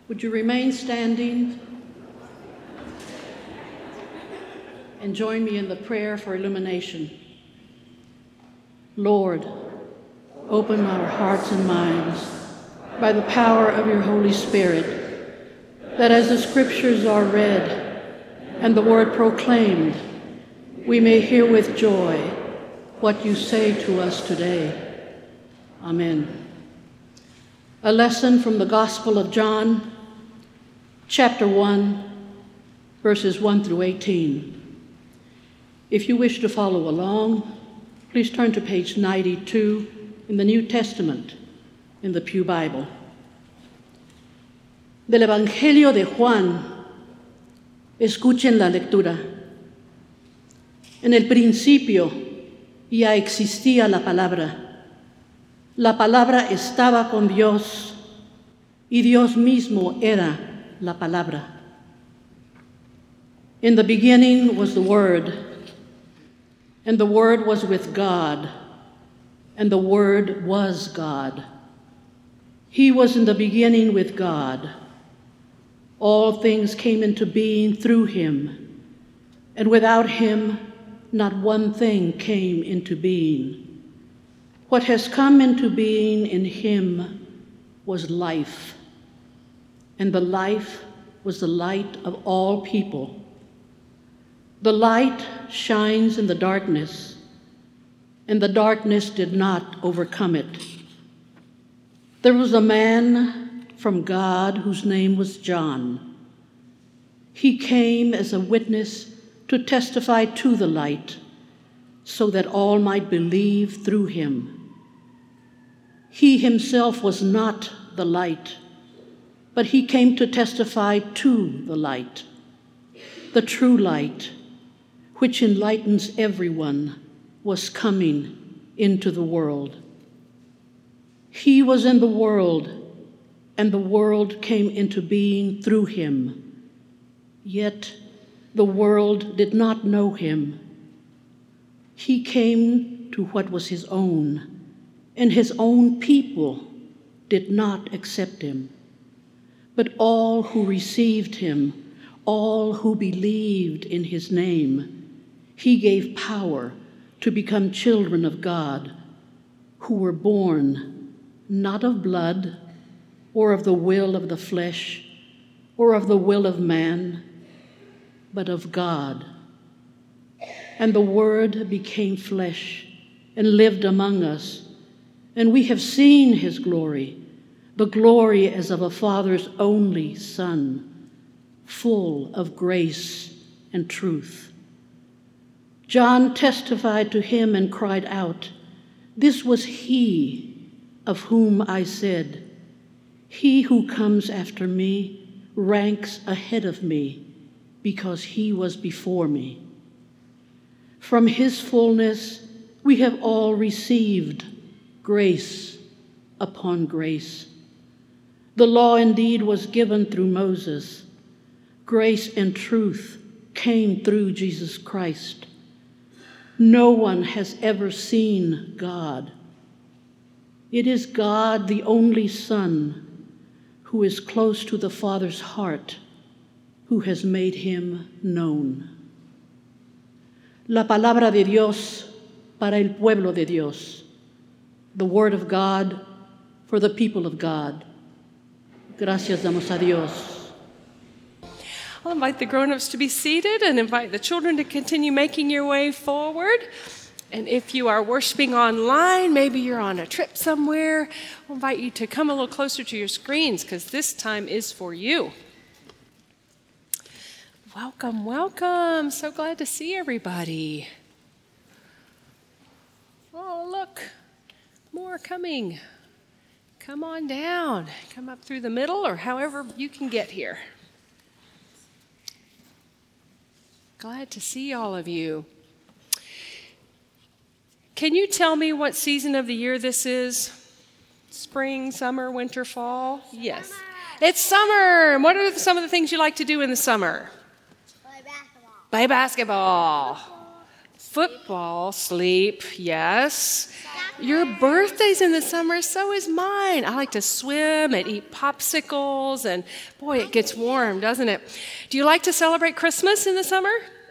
Would you remain standing and join me in the prayer for illumination? Lord, open our hearts and minds by the power of your Holy Spirit, that as the scriptures are read and the word proclaimed, we may hear with joy what you say to us today. Amen. A lesson from the Gospel of John, chapter 1, verses 1 through 18. If you wish to follow along, please turn to page 92 in the New Testament in the Pew Bible. Del Evangelio de Juan, escuchen la lectura. En el principio ya existía la palabra. La palabra estaba con Dios y Dios mismo era la palabra. In the beginning was the Word, and the Word was with God, and the Word was God. He was in the beginning with God. All things came into being through him, and without him, not one thing came into being. What has come into being in him was life, and the life was the light of all people. The light shines in the darkness, and the darkness did not overcome it. There was a man from God whose name was John. He came as a witness to testify to the light, so that all might believe through him. He himself was not the light, but he came to testify to the light, the true light, which enlightens everyone, was coming into the world. He was in the world, and the world came into being through him. Yet the world did not know him. He came to what was his own, and his own people did not accept him. But all who received him, all who believed in his name, he gave power to become children of God, who were born not of blood, or of the will of the flesh, or of the will of man, but of God. And the Word became flesh and lived among us, and we have seen his glory, the glory as of a Father's only Son, full of grace and truth. John testified to him and cried out, "This was he of whom I said, 'He who comes after me ranks ahead of me, because he was before me.' From his fullness we have all received grace upon grace. The law indeed was given through Moses. Grace and truth came through Jesus Christ. No one has ever seen God. It is God, the only Son, who is close to the Father's heart, who has made him known." La palabra de Dios para el pueblo de Dios. The word of God for the people of God. Gracias damos a Dios. I'll invite the grown-ups to be seated and invite the children to continue making your way forward. And if you are worshiping online, maybe you're on a trip somewhere, I'll invite you to come a little closer to your screens, because this time is for you. Welcome, welcome. So glad to see everybody. Oh, look, more coming. Come on down. Come up through the middle or however you can get here. Glad to see all of you. Can you tell me what season of the year this is? Spring, summer, winter, fall? Yes. Summer. It's summer. What are some of the things you like to do in the summer? Play basketball. Play basketball. Football, sleep, yes. Your birthday's in the summer, so is mine. I like to swim and eat popsicles, and boy, it gets warm, doesn't it? Do you like to celebrate Christmas in the summer?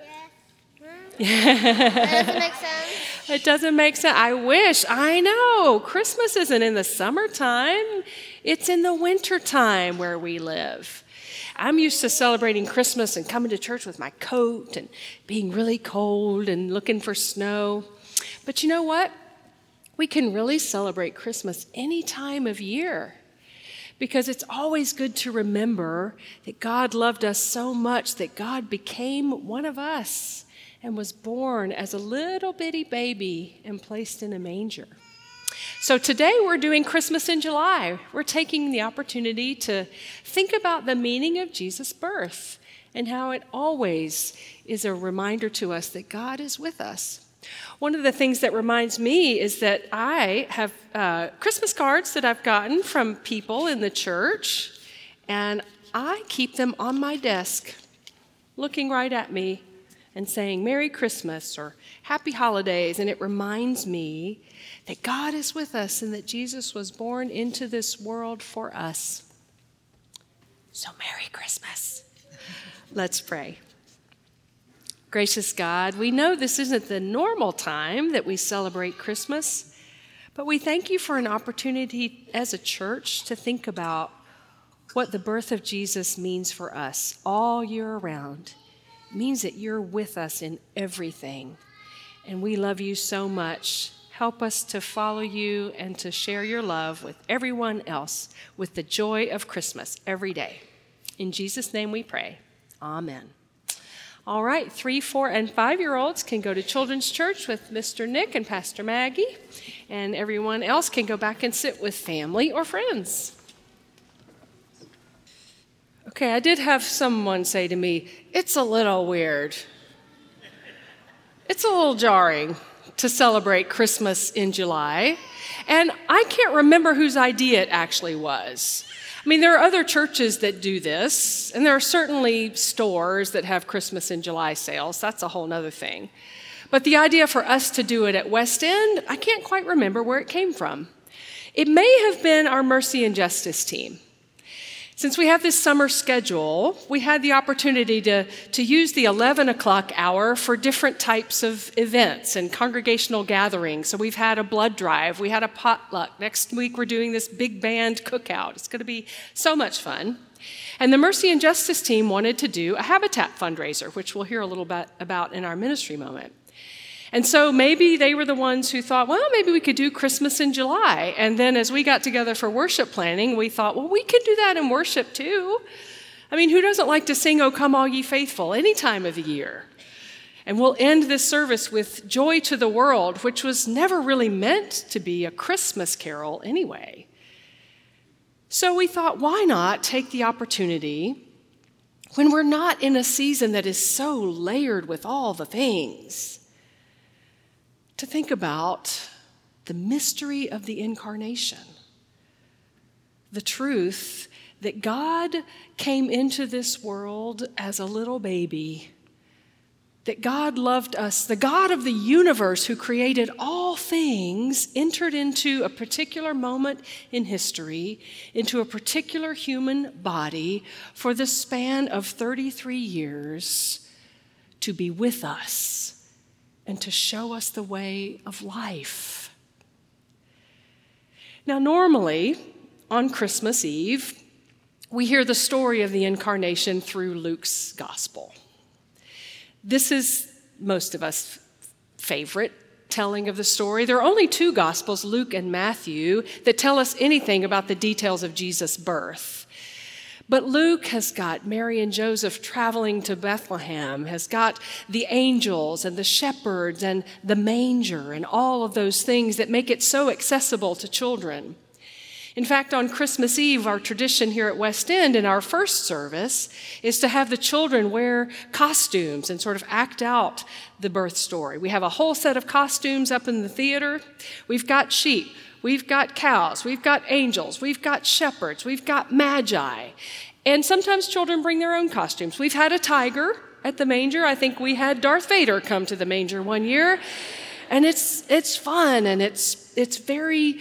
Yes. That doesn't make sense. It doesn't make sense. I wish. I know. Christmas isn't in the summertime. It's in the wintertime where we live. I'm used to celebrating Christmas and coming to church with my coat and being really cold and looking for snow. But you know what? We can really celebrate Christmas any time of year because it's always good to remember that God loved us so much that God became one of us and was born as a little bitty baby and placed in a manger. So today we're doing Christmas in July. We're taking the opportunity to think about the meaning of Jesus' birth and how it always is a reminder to us that God is with us. One of the things that reminds me is that I have Christmas cards that I've gotten from people in the church, and I keep them on my desk, looking right at me and saying Merry Christmas or Happy Holidays, and it reminds me that God is with us and that Jesus was born into this world for us. So Merry Christmas. Let's pray. Gracious God, we know this isn't the normal time that we celebrate Christmas, but we thank you for an opportunity as a church to think about what the birth of Jesus means for us all year around. It means that you're with us in everything, and we love you so much. Help us to follow you and to share your love with everyone else with the joy of Christmas every day. In Jesus' name we pray. Amen. All right, 3, 4, and 5-year-olds can go to Children's Church with Mr. Nick and Pastor Maggie, and everyone else can go back and sit with family or friends. Okay, I did have someone say to me, it's a little weird. It's a little jarring to celebrate Christmas in July, and I can't remember whose idea it actually was. I mean, there are other churches that do this, and there are certainly stores that have Christmas in July sales. That's a whole other thing. But the idea for us to do it at West End, I can't quite remember where it came from. It may have been our Mercy and Justice team. Since we have this summer schedule, we had the opportunity to use the 11 o'clock hour for different types of events and congregational gatherings. So we've had a blood drive, we had a potluck. Next week we're doing this big band cookout. It's going to be so much fun. And the Mercy and Justice team wanted to do a Habitat fundraiser, which we'll hear a little bit about in our ministry moment. And so maybe they were the ones who thought, well, maybe we could do Christmas in July. And then as we got together for worship planning, we thought, well, we could do that in worship too. I mean, who doesn't like to sing, "O Come All Ye Faithful," any time of the year? And we'll end this service with Joy to the World, which was never really meant to be a Christmas carol anyway. So we thought, why not take the opportunity when we're not in a season that is so layered with all the things, to think about the mystery of the incarnation, the truth that God came into this world as a little baby, that God loved us, the God of the universe who created all things, entered into a particular moment in history, into a particular human body for the span of 33 years to be with us and to show us the way of life. Now, normally, on Christmas Eve, we hear the story of the incarnation through Luke's gospel. This is most of us' favorite telling of the story. There are only 2 gospels, Luke and Matthew, that tell us anything about the details of Jesus' birth. But Luke has got Mary and Joseph traveling to Bethlehem, has got the angels and the shepherds and the manger and all of those things that make it so accessible to children. In fact, on Christmas Eve, our tradition here at West End in our first service is to have the children wear costumes and sort of act out the birth story. We have a whole set of costumes up in the theater. We've got sheep. We've got cows, we've got angels, we've got shepherds, we've got magi. And sometimes children bring their own costumes. We've had a tiger, at the manger. I think we had Darth Vader come to the manger one year, and it's fun, and it's very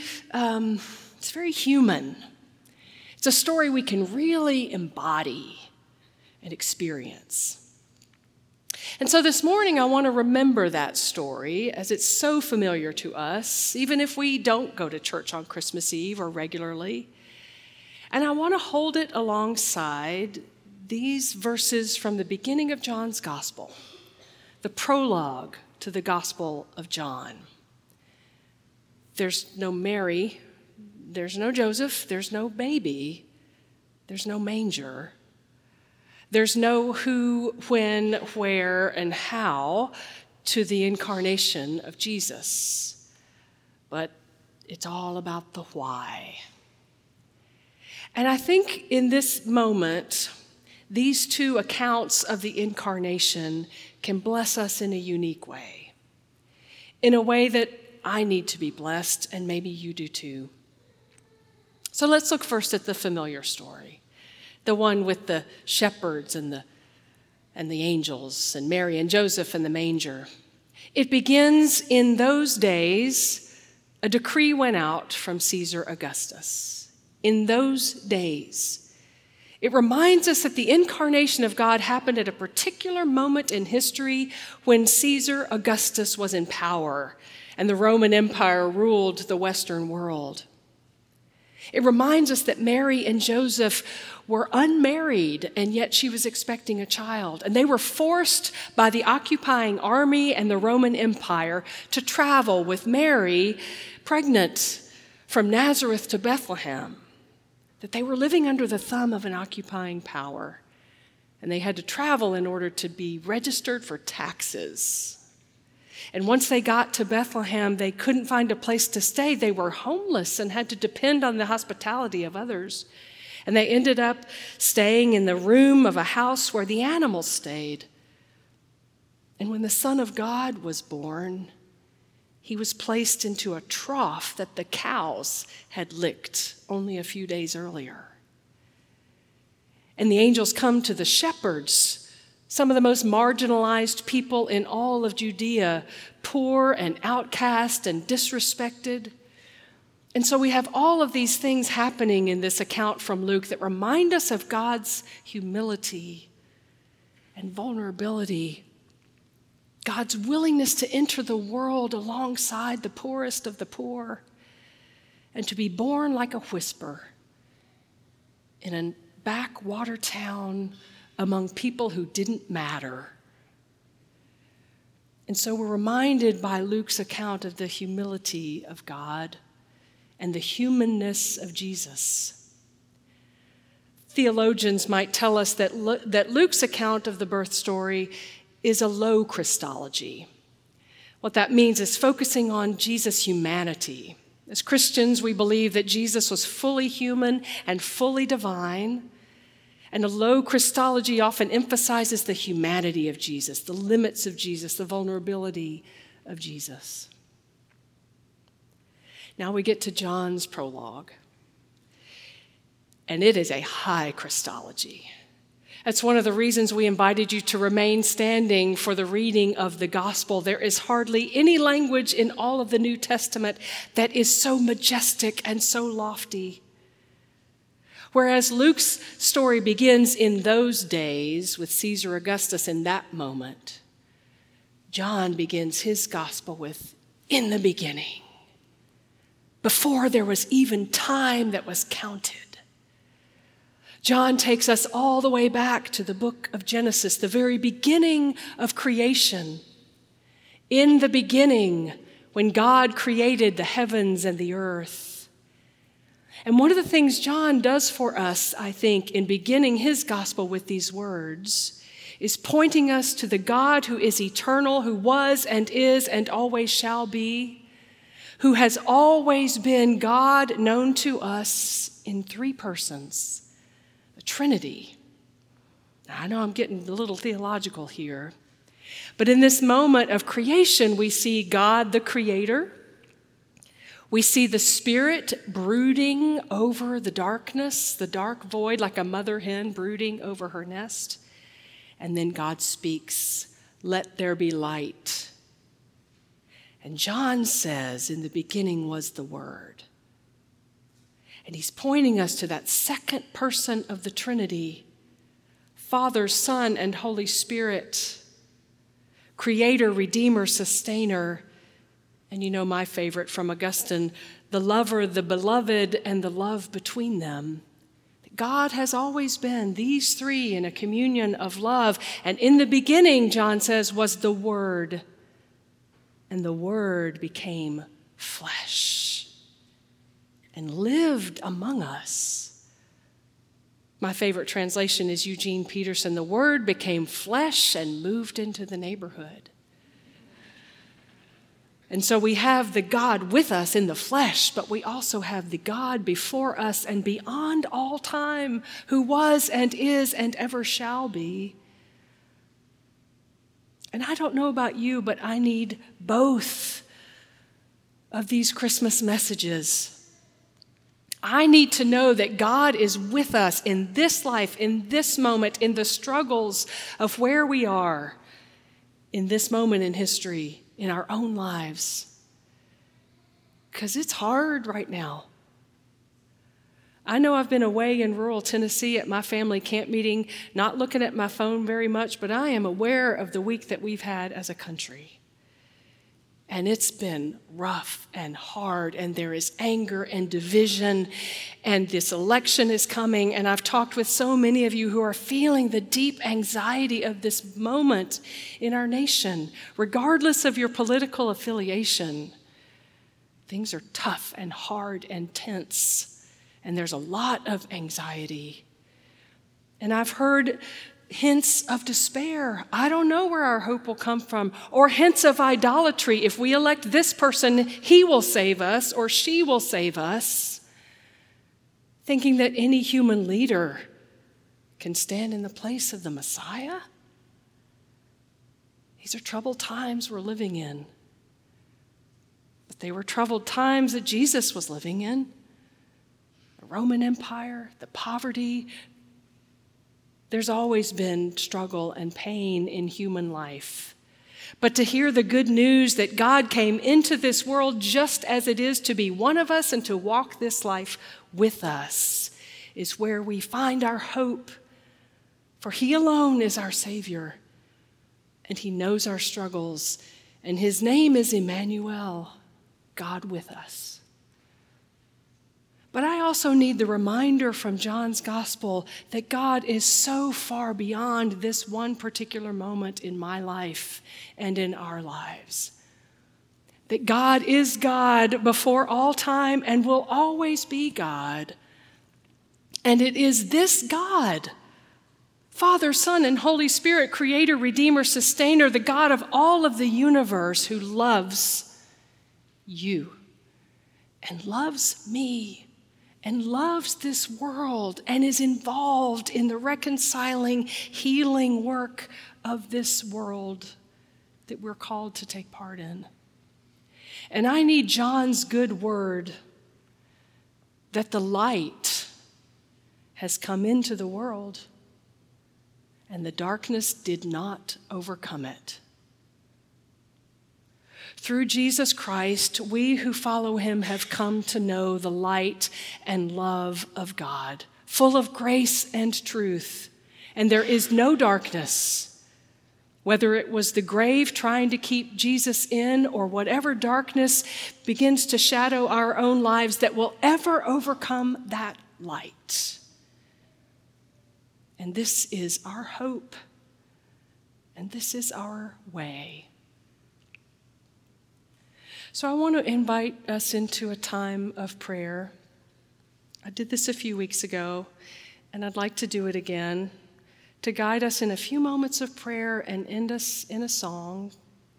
human. It's a story we can really embody and experience. And so this morning, I want to remember that story as it's so familiar to us, even if we don't go to church on Christmas Eve or regularly. And I want to hold it alongside these verses from the beginning of John's Gospel, the prologue to the Gospel of John. There's no Mary, there's no Joseph, there's no baby, there's no manger. There's no who, when, where, and how to the incarnation of Jesus. But it's all about the why. And I think in this moment, these two accounts of the incarnation can bless us in a unique way, in a way that I need to be blessed, and maybe you do too. So let's look first at the familiar story. The one with the shepherds and the angels and Mary and Joseph and the manger. It begins, in those days, a decree went out from Caesar Augustus. In those days. It reminds us that the incarnation of God happened at a particular moment in history when Caesar Augustus was in power and the Roman Empire ruled the Western world. It reminds us that Mary and Joseph were unmarried, and yet she was expecting a child. And they were forced by the occupying army and the Roman Empire to travel with Mary, pregnant, from Nazareth to Bethlehem. That they were living under the thumb of an occupying power. And they had to travel in order to be registered for taxes. And once they got to Bethlehem, they couldn't find a place to stay. They were homeless and had to depend on the hospitality of others. And they ended up staying in the room of a house where the animals stayed. And when the Son of God was born, he was placed into a trough that the cows had licked only a few days earlier. And the angels come to the shepherds, some of the most marginalized people in all of Judea, poor and outcast and disrespected. And so we have all of these things happening in this account from Luke that remind us of God's humility and vulnerability, God's willingness to enter the world alongside the poorest of the poor and to be born like a whisper in a backwater town among people who didn't matter. And so we're reminded by Luke's account of the humility of God and the humanness of Jesus. Theologians might tell us that Luke's account of the birth story is a low Christology. What that means is focusing on Jesus' humanity. As Christians, we believe that Jesus was fully human and fully divine, and a low Christology often emphasizes the humanity of Jesus, the limits of Jesus, the vulnerability of Jesus. Now we get to John's prologue, and it is a high Christology. That's one of the reasons we invited you to remain standing for the reading of the gospel. There is hardly any language in all of the New Testament that is so majestic and so lofty. Whereas Luke's story begins in those days with Caesar Augustus in that moment, John begins his gospel with, in the beginning, before there was even time that was counted. John takes us all the way back to the book of Genesis, the very beginning of creation. In the beginning, when God created the heavens and the earth. And one of the things John does for us, I think, in beginning his gospel with these words, is pointing us to the God who is eternal, who was and is and always shall be, who has always been God known to us in three persons. The Trinity. Now, I know I'm getting a little theological here, but in this moment of creation, we see God the Creator. We see the Spirit brooding over the darkness, the dark void, like a mother hen brooding over her nest. And then God speaks, "Let there be light." And John says, "In the beginning was the Word." And he's pointing us to that second person of the Trinity, Father, Son, and Holy Spirit, Creator, Redeemer, Sustainer. And you know my favorite from Augustine, the lover, the beloved, and the love between them. God has always been these three in a communion of love. And in the beginning, John says, was the Word. And the Word became flesh and lived among us. My favorite translation is Eugene Peterson. The Word became flesh and moved into the neighborhood. And so we have the God with us in the flesh, but we also have the God before us and beyond all time, who was and is and ever shall be. And I don't know about you, but I need both of these Christmas messages. I need to know that God is with us in this life, in this moment, in the struggles of where we are, in this moment in history, in our own lives. Because it's hard right now. I know I've been away in rural Tennessee at my family camp meeting, not looking at my phone very much, but I am aware of the week that we've had as a country. And it's been rough and hard, and there is anger and division, and this election is coming, and I've talked with so many of you who are feeling the deep anxiety of this moment in our nation, regardless of your political affiliation. Things are tough and hard and tense, and there's a lot of anxiety. And I've heard hints of despair. I don't know where our hope will come from. Or hints of idolatry. If we elect this person, he will save us or she will save us. Thinking that any human leader can stand in the place of the Messiah. These are troubled times we're living in. But they were troubled times that Jesus was living in. The Roman Empire, the poverty. There's always been struggle and pain in human life. But to hear the good news that God came into this world just as it is to be one of us and to walk this life with us is where we find our hope. For he alone is our Savior, and he knows our struggles, and his name is Emmanuel, God with us. But I also need the reminder from John's gospel that God is so far beyond this one particular moment in my life and in our lives. That God is God before all time and will always be God. And it is this God, Father, Son, and Holy Spirit, Creator, Redeemer, Sustainer, the God of all of the universe, who loves you and loves me and loves this world and is involved in the reconciling, healing work of this world that we're called to take part in. And I need John's good word that the light has come into the world and the darkness did not overcome it. Through Jesus Christ, we who follow him have come to know the light and love of God, full of grace and truth. And there is no darkness, whether it was the grave trying to keep Jesus in or whatever darkness begins to shadow our own lives, that will ever overcome that light. And this is our hope, and this is our way. So I want to invite us into a time of prayer. I did this a few weeks ago, and I'd like to do it again, to guide us in a few moments of prayer and end us in a song.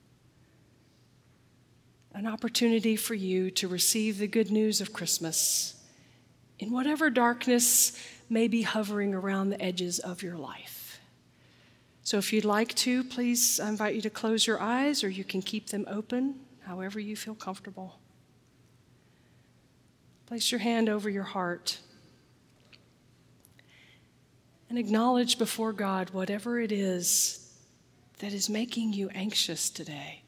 An opportunity for you to receive the good news of Christmas in whatever darkness may be hovering around the edges of your life. So if you'd like to, please, I invite you to close your eyes, or you can keep them open, however you feel comfortable. Place your hand over your heart. and acknowledge before God whatever it is that is making you anxious today,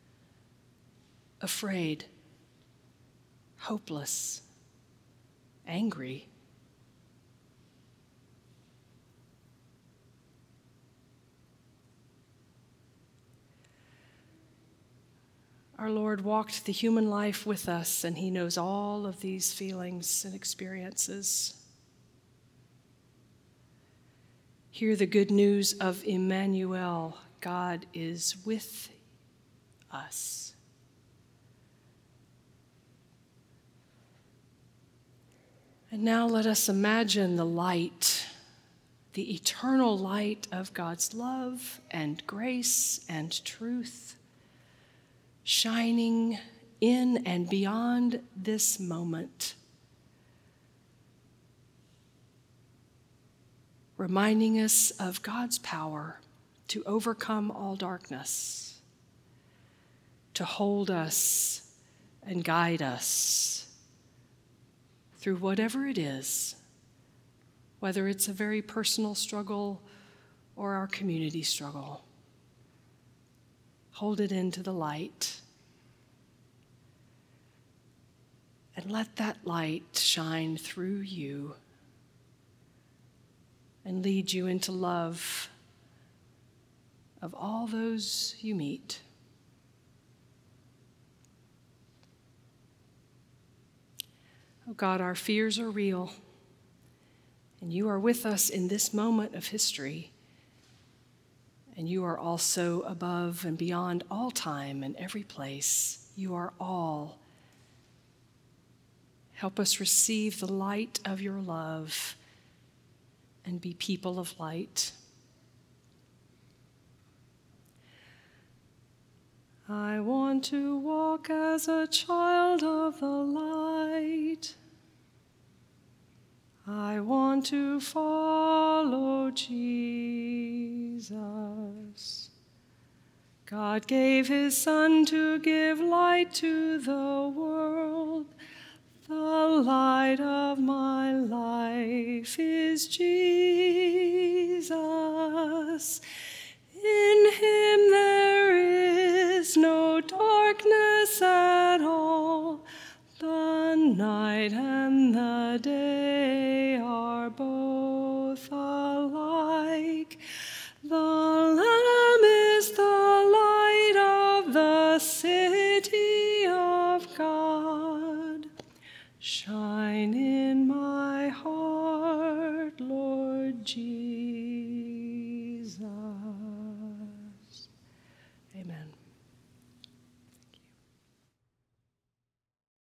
afraid, hopeless, angry. Our Lord walked the human life with us, and He knows all of these feelings and experiences. Hear the good news of Emmanuel. God is with us. And now let us imagine the light, the eternal light of God's love and grace and truth, shining in and beyond this moment, reminding us of God's power to overcome all darkness, to hold us and guide us through whatever it is, whether it's a very personal struggle or our community struggle. Hold it into the light and let that light shine through you and lead you into love of all those you meet. Oh God, our fears are real, and you are with us in this moment of history, and you are also above and beyond all time and every place. You are all. Help us receive the light of your love and be people of light. I want to walk as a child of the light. I want to follow Jesus. God gave his Son to give light to the world. The light of my life is Jesus. In him there is no darkness at all. The night and the day are both alike. The Lamb is the light of the city of God. Shine in